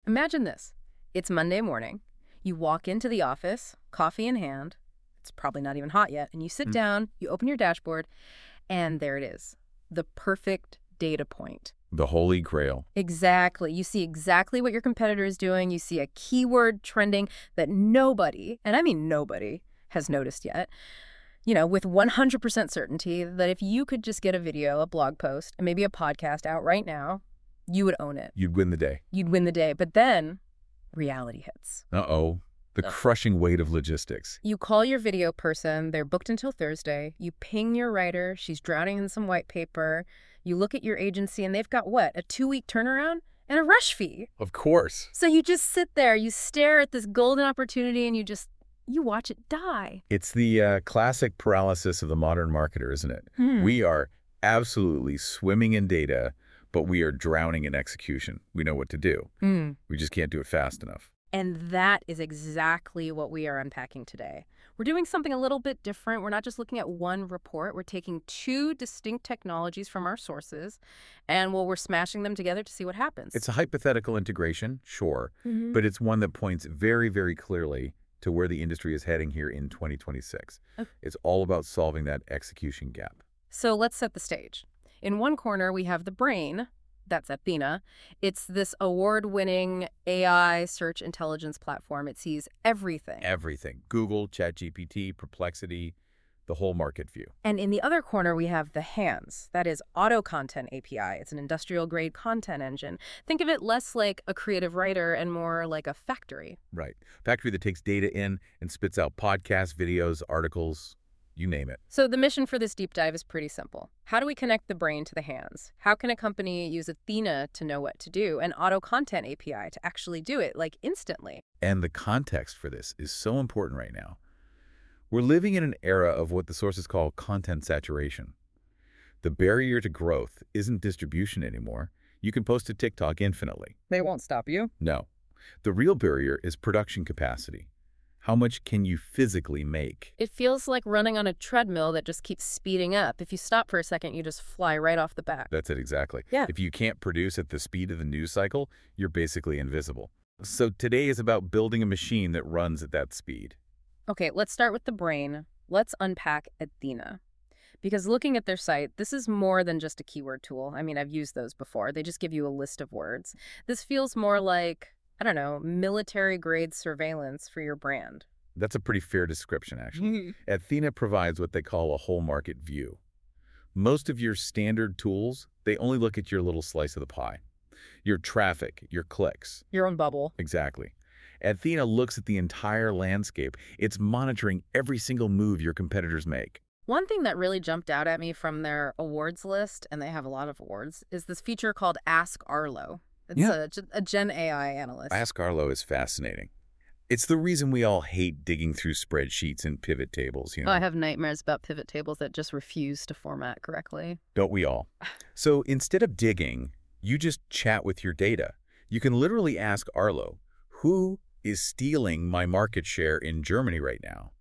Imagine this. It's Monday morning. You walk into the office, coffee in hand. It's probably not even hot yet. And you sit down, you open your dashboard, and there it is. The perfect data point. The Holy Grail. Exactly. You see exactly what your competitor is doing. You see a keyword trending that nobody, and I mean nobody, has noticed yet. You know, with 100% certainty that if you could just get a video, a blog post, and maybe a podcast out right now, you would own it. You'd win the day. You'd win the day. But then reality hits. Uh-oh. The crushing weight of logistics. You call your video person. They're booked until Thursday. You ping your writer. She's drowning in some white paper. You look at your agency, and they've got what? A 2-week turnaround and a rush fee. Of course. So you just sit there. You stare at this golden opportunity, and you watch it die. It's the classic paralysis of the modern marketer, isn't it? We are absolutely swimming in data, but we are drowning in execution. We know what to do. We just can't do it fast enough. And that is exactly what we are unpacking today. We're doing something a little bit different. We're not just looking at one report. We're taking 2 distinct technologies from our sources, and we're smashing them together to see what happens. It's a hypothetical integration, sure, but it's one that points very, very clearly to where the industry is heading here in 2026. Okay. It's all about solving that execution gap. So let's set the stage. In one corner, we have the brain. That's Athena. It's this award-winning AI search intelligence platform. It sees everything. Everything. Google, ChatGPT, Perplexity, the whole market view. And in the other corner, we have the hands. That is Auto Content API. It's an industrial-grade content engine. Think of it less like a creative writer and more like a factory. Right. Factory that takes data in and spits out podcasts, videos, articles, you name it. So the mission for this deep dive is pretty simple. How do we connect the brain to the hands? How can a company use Athena to know what to do and Auto Content API to actually do it, like instantly? And the context for this is so important right now. We're living in an era of what the sources call content saturation. The barrier to growth isn't distribution anymore. You can post to TikTok infinitely. They won't stop you. No. The real barrier is production capacity. How much can you physically make? It feels like running on a treadmill that just keeps speeding up. If you stop for a second, you just fly right off the back. That's it exactly. Yeah. If you can't produce at the speed of the news cycle, you're basically invisible. So today is about building a machine that runs at that speed. Okay, let's start with the brain. Let's unpack Athena. Because looking at their site, this is more than just a keyword tool. I mean, I've used those before. They just give you a list of words. This feels more like, I don't know, military-grade surveillance for your brand. That's a pretty fair description, actually. Athena provides what they call a whole market view. Most of your standard tools, they only look at your little slice of the pie. Your traffic, your clicks. Your own bubble. Exactly. Athena looks at the entire landscape. It's monitoring every single move your competitors make. One thing that really jumped out at me from their awards list, and they have a lot of awards, is this feature called Ask Arlo. It's a Gen AI analyst. Ask Arlo is fascinating. It's the reason we all hate digging through spreadsheets and pivot tables, you know. Oh, I have nightmares about pivot tables that just refuse to format correctly. Don't we all? So instead of digging, you just chat with your data. You can literally ask Arlo, who is stealing my market share in Germany right now?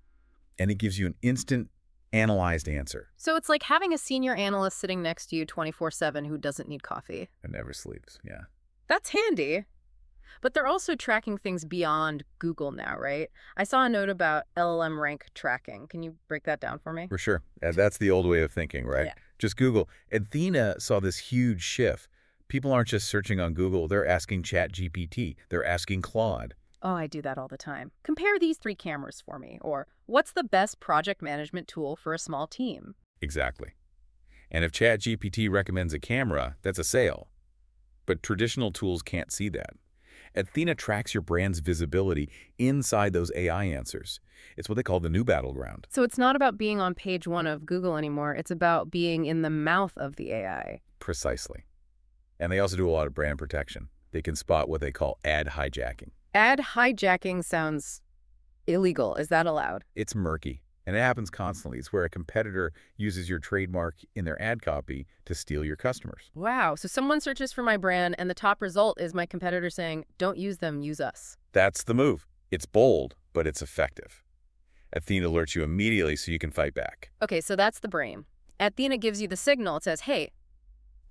And it gives you an instant analyzed answer. So it's like having a senior analyst sitting next to you 24/7 who doesn't need coffee. And never sleeps, yeah. That's handy. But they're also tracking things beyond Google now, right? I saw a note about LLM rank tracking. Can you break that down for me? For sure. That's the old way of thinking, right? Yeah. Just Google. Athena saw this huge shift. People aren't just searching on Google. They're asking ChatGPT. They're asking Claude. Oh, I do that all the time. Compare these 3 cameras for me. Or what's the best project management tool for a small team? Exactly. And if ChatGPT recommends a camera, that's a sale. But traditional tools can't see that. Athena tracks your brand's visibility inside those AI answers. It's what they call the new battleground. So it's not about being on page 1 of Google anymore. It's about being in the mouth of the AI. Precisely. And they also do a lot of brand protection. They can spot what they call ad hijacking. Ad hijacking sounds illegal. Is that allowed? It's murky, and it happens constantly. It's where a competitor uses your trademark in their ad copy to steal your customers. Wow. So someone searches for my brand, and the top result is my competitor saying, don't use them, use us. That's the move. It's bold, but it's effective. Athena alerts you immediately so you can fight back. Okay, so that's the brain. Athena gives you the signal. It says, hey,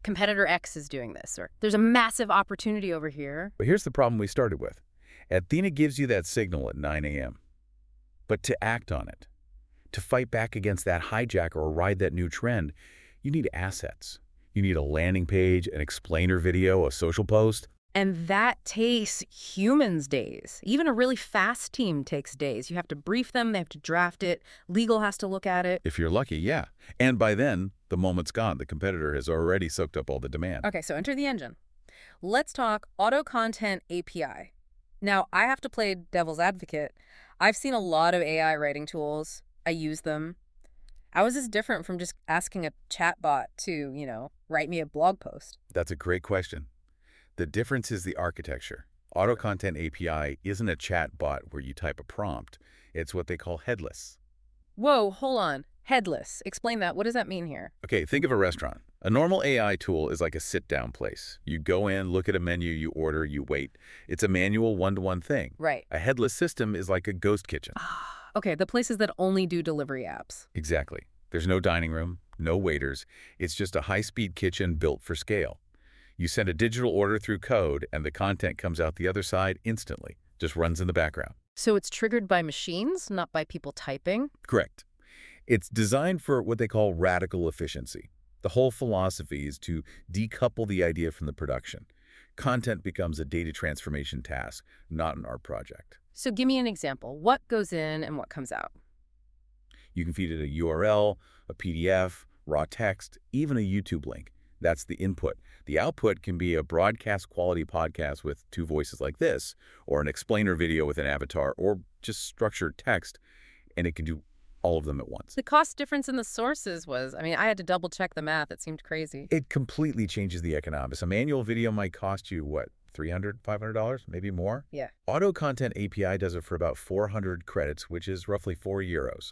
competitor X is doing this, or there's a massive opportunity over here. But here's the problem we started with. Athena gives you that signal at 9 a.m. But to act on it, to fight back against that hijacker or ride that new trend, you need assets. You need a landing page, an explainer video, a social post. And that takes humans days. Even a really fast team takes days. You have to brief them, they have to draft it, legal has to look at it. If you're lucky, yeah. And by then, the moment's gone. The competitor has already soaked up all the demand. Okay, so enter the engine. Let's talk Auto Content API. Now, I have to play devil's advocate. I've seen a lot of AI writing tools. I use them. How is this different from just asking a chatbot to, write me a blog post? That's a great question. The difference is the architecture. Auto Content API isn't a chat bot where you type a prompt. It's what they call headless. Whoa, hold on. Headless. Explain that. What does that mean here? Okay, think of a restaurant. A normal AI tool is like a sit-down place. You go in, look at a menu, you order, you wait. It's a manual one-to-one thing. Right. A headless system is like a ghost kitchen. Okay, the places that only do delivery apps. Exactly. There's no dining room, no waiters. It's just a high-speed kitchen built for scale. You send a digital order through code, and the content comes out the other side instantly. Just runs in the background. So it's triggered by machines, not by people typing? Correct. It's designed for what they call radical efficiency. The whole philosophy is to decouple the idea from the production. Content becomes a data transformation task, not an art project. So give me an example. What goes in and what comes out? You can feed it a URL, a PDF, raw text, even a YouTube link. That's the input. The output can be a broadcast quality podcast with two voices like this, or an explainer video with an avatar, or just structured text, and it can do all of them at once. The cost difference in the sources was, I had to double check the math. It seemed crazy. It completely changes the economics. A manual video might cost you, what, $300, $500, maybe more? Yeah. Auto Content API does it for about 400 credits, which is roughly €4.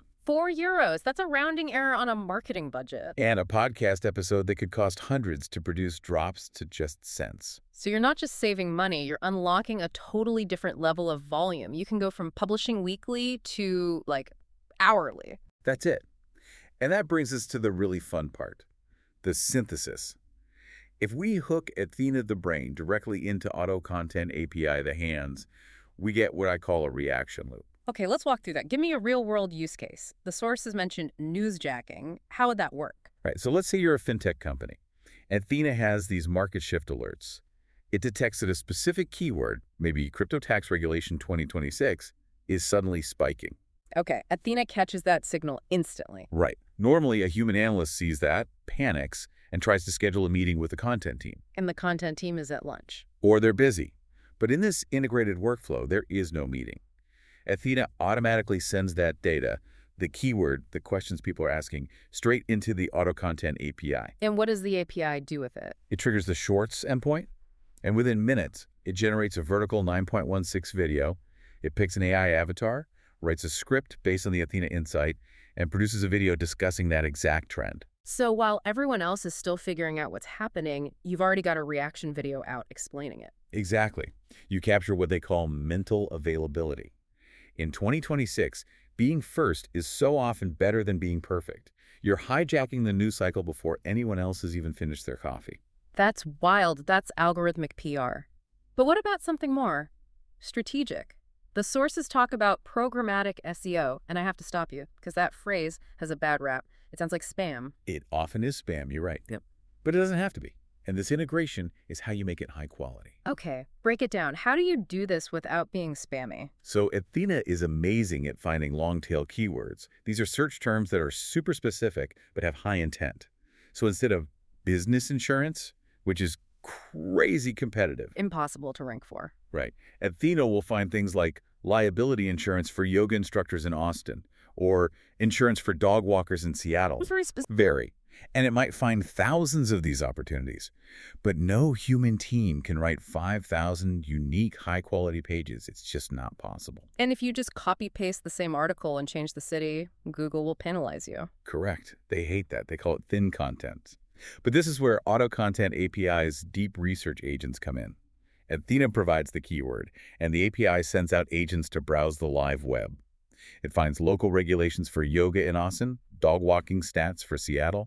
€4? That's a rounding error on a marketing budget. And a podcast episode that could cost hundreds to produce drops to just cents. So you're not just saving money, you're unlocking a totally different level of volume. You can go from publishing weekly to, hourly. That's it. And that brings us to the really fun part, the synthesis. If we hook Athena the brain directly into Auto Content API the hands, we get what I call a reaction loop. Okay, let's walk through that. Give me a real-world use case. The sources mentioned newsjacking. How would that work? Right, so let's say you're a fintech company. Athena has these market shift alerts. It detects that a specific keyword, maybe crypto tax regulation 2026, is suddenly spiking. Okay, Athena catches that signal instantly. Right. Normally, a human analyst sees that, panics, and tries to schedule a meeting with the content team. And the content team is at lunch. Or they're busy. But in this integrated workflow, there is no meeting. Athena automatically sends that data, the keyword, the questions people are asking, straight into the Auto Content API. And what does the API do with it? It triggers the Shorts endpoint, and within minutes, it generates a vertical 9.16 video. It picks an AI avatar, writes a script based on the Athena insight, and produces a video discussing that exact trend. So while everyone else is still figuring out what's happening, you've already got a reaction video out explaining it. Exactly. You capture what they call mental availability. In 2026, being first is so often better than being perfect. You're hijacking the news cycle before anyone else has even finished their coffee. That's wild. That's algorithmic PR. But what about something more? Strategic. The sources talk about programmatic SEO, and I have to stop you, because that phrase has a bad rap. It sounds like spam. It often is spam, you're right. Yep. But it doesn't have to be. And this integration is how you make it high quality. Okay, break it down. How do you do this without being spammy? So Athena is amazing at finding long-tail keywords. These are search terms that are super specific but have high intent. So instead of business insurance, which is crazy competitive. Impossible to rank for. Right. Athena will find things like liability insurance for yoga instructors in Austin or insurance for dog walkers in Seattle. Very specific. Very. And it might find thousands of these opportunities. But no human team can write 5,000 unique, high-quality pages. It's just not possible. And if you just copy-paste the same article and change the city, Google will penalize you. Correct. They hate that. They call it thin content. But this is where Auto Content API's deep research agents come in. Athena provides the keyword, and the API sends out agents to browse the live web. It finds local regulations for yoga in Austin, dog walking stats for Seattle.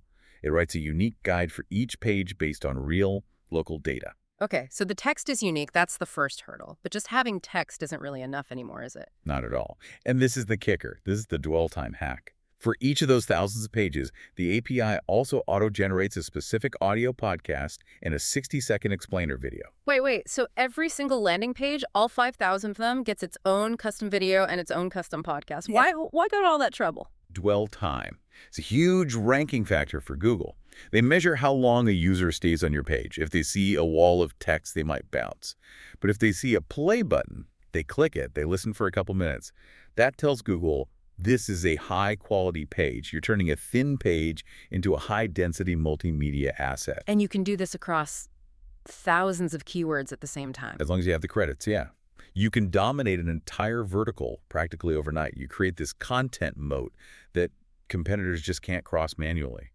It writes a unique guide for each page based on real, local data. Okay, so the text is unique. That's the first hurdle. But just having text isn't really enough anymore, is it? Not at all. And this is the kicker. This is the dwell time hack. For each of those thousands of pages, the API also auto-generates a specific audio podcast and a 60-second explainer video. Wait. So every single landing page, all 5,000 of them, gets its own custom video and its own custom podcast. Yeah. Why go to all that trouble? Dwell time. It's a huge ranking factor for Google. They measure how long a user stays on your page. If they see a wall of text, they might bounce. But if they see a play button, they click it, they listen for a couple minutes. That tells Google, this is a high-quality page. You're turning a thin page into a high-density multimedia asset. And you can do this across thousands of keywords at the same time. As long as you have the credits, yeah. You can dominate an entire vertical practically overnight. You create this content moat that competitors just can't cross manually.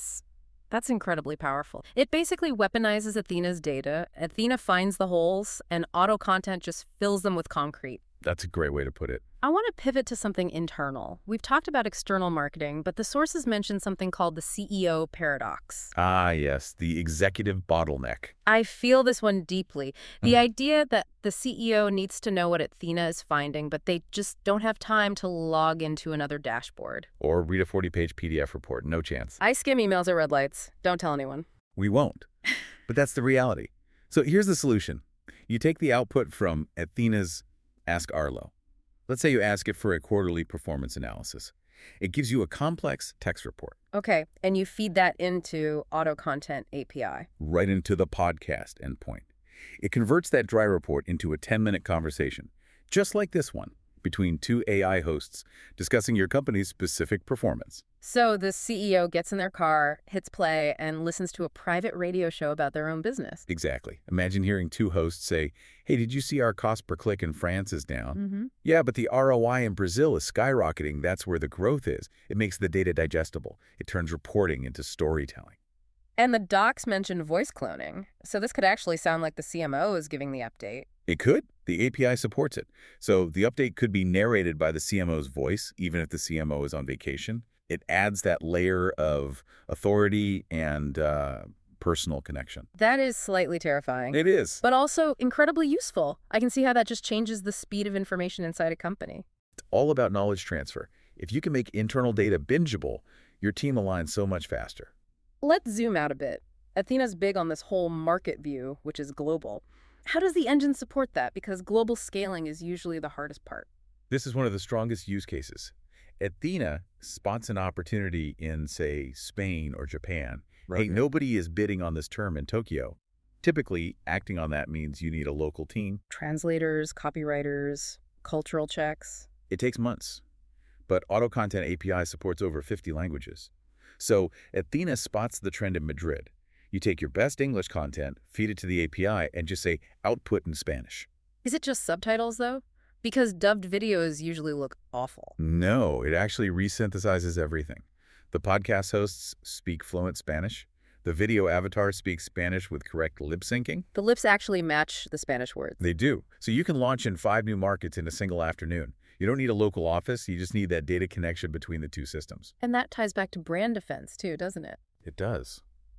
That's incredibly powerful. It basically weaponizes Athena's data. Athena finds the holes, and auto content just fills them with concrete. That's a great way to put it. I want to pivot to something internal. We've talked about external marketing, but the sources mention something called the CEO paradox. Ah, yes, the executive bottleneck. I feel this one deeply. The idea that the CEO needs to know what Athena is finding, but they just don't have time to log into another dashboard. Or read a 40-page PDF report. No chance. I skim emails at red lights. Don't tell anyone. We won't. But that's the reality. So here's the solution. You take the output from Athena's Ask Arlo. Let's say you ask it for a quarterly performance analysis. It gives you a complex text report. Okay, and you feed that into Auto Content API. Right into the podcast endpoint. It converts that dry report into a 10-minute conversation, just like this one, between two AI hosts discussing your company's specific performance. So the CEO gets in their car, hits play, and listens to a private radio show about their own business. Exactly. Imagine hearing two hosts say, hey, did you see our cost per click in France is down? Mm-hmm. Yeah, but the ROI in Brazil is skyrocketing. That's where the growth is. It makes the data digestible. It turns reporting into storytelling. And the docs mentioned voice cloning. So this could actually sound like the CMO is giving the update. It could. The API supports it. So the update could be narrated by the CMO's voice, even if the CMO is on vacation. It adds that layer of authority and personal connection. That is slightly terrifying. It is. But also incredibly useful. I can see how that just changes the speed of information inside a company. It's all about knowledge transfer. If you can make internal data bingeable, your team aligns so much faster. Let's zoom out a bit. Athena's big on this whole market view, which is global. How does the engine support that? Because global scaling is usually the hardest part. This is one of the strongest use cases. Athena spots an opportunity in, say, Spain or Japan. Right. Hey, nobody is bidding on this term in Tokyo. Typically, acting on that means you need a local team. Translators, copywriters, cultural checks. It takes months. But Auto Content API supports over 50 languages. So Athena spots the trend in Madrid. You take your best English content, feed it to the API, and just say, output in Spanish. Is it just subtitles, though? Because dubbed videos usually look awful. No, it actually resynthesizes everything. The podcast hosts speak fluent Spanish. The video avatar speaks Spanish with correct lip syncing. The lips actually match the Spanish words. They do. So you can launch in 5 new markets in a single afternoon. You don't need a local office. You just need that data connection between the two systems. And that ties back to brand defense, too, doesn't it? It does.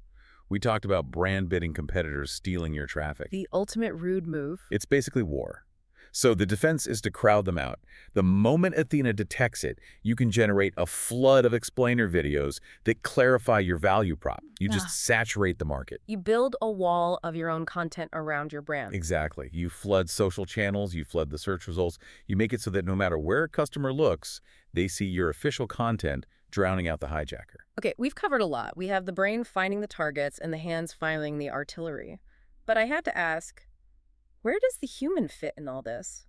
We talked about brand bidding competitors stealing your traffic. The ultimate rude move. It's basically war. So the defense is to crowd them out. The moment Athena detects it, you can generate a flood of explainer videos that clarify your value prop. You just saturate the market. You build a wall of your own content around your brand. Exactly. You flood social channels, you flood the search results. You make it so that no matter where a customer looks, they see your official content drowning out the hijacker. Okay, we've covered a lot. We have the brain finding the targets and the hands firing the artillery. But I had to ask, where does the human fit in all this?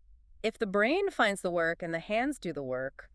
If the brain finds the work and the hands do the work,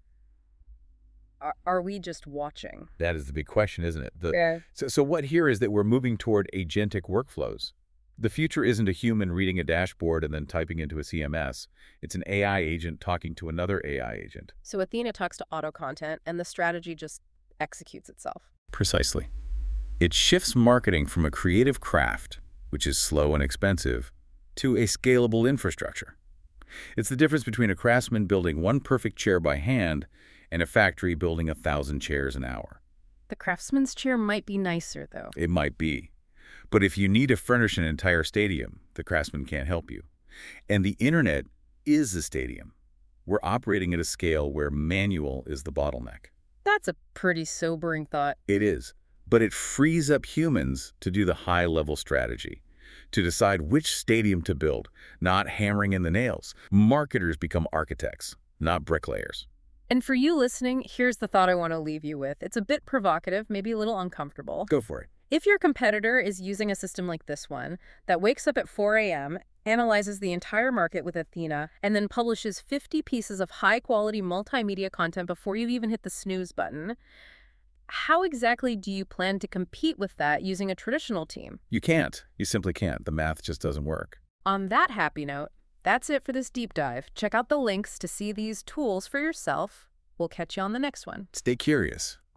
are we just watching? That is the big question, isn't it? Yeah. So what here is that we're moving toward agentic workflows. The future isn't a human reading a dashboard and then typing into a CMS. It's an AI agent talking to another AI agent. So Athena talks to Auto Content, and the strategy just executes itself. Precisely. It shifts marketing from a creative craft, which is slow and expensive, to a scalable infrastructure. It's the difference between a craftsman building one perfect chair by hand and a factory building 1,000 chairs an hour. The Craftsman's chair might be nicer, though. It might be. But if you need to furnish an entire stadium, the Craftsman can't help you. And the internet is the stadium. We're operating at a scale where manual is the bottleneck. That's a pretty sobering thought. It is. But it frees up humans to do the high-level strategy, to decide which stadium to build, not hammering in the nails. Marketers become architects, not bricklayers. And for you listening, here's the thought I want to leave you with. It's a bit provocative, maybe a little uncomfortable. Go for it. If your competitor is using a system like this one that wakes up at 4 a.m., analyzes the entire market with Athena, and then publishes 50 pieces of high-quality multimedia content before you even hit the snooze button, how exactly do you plan to compete with that using a traditional team? You can't. You simply can't. The math just doesn't work. On that happy note, that's it for this deep dive. Check out the links to see these tools for yourself. We'll catch you on the next one. Stay curious.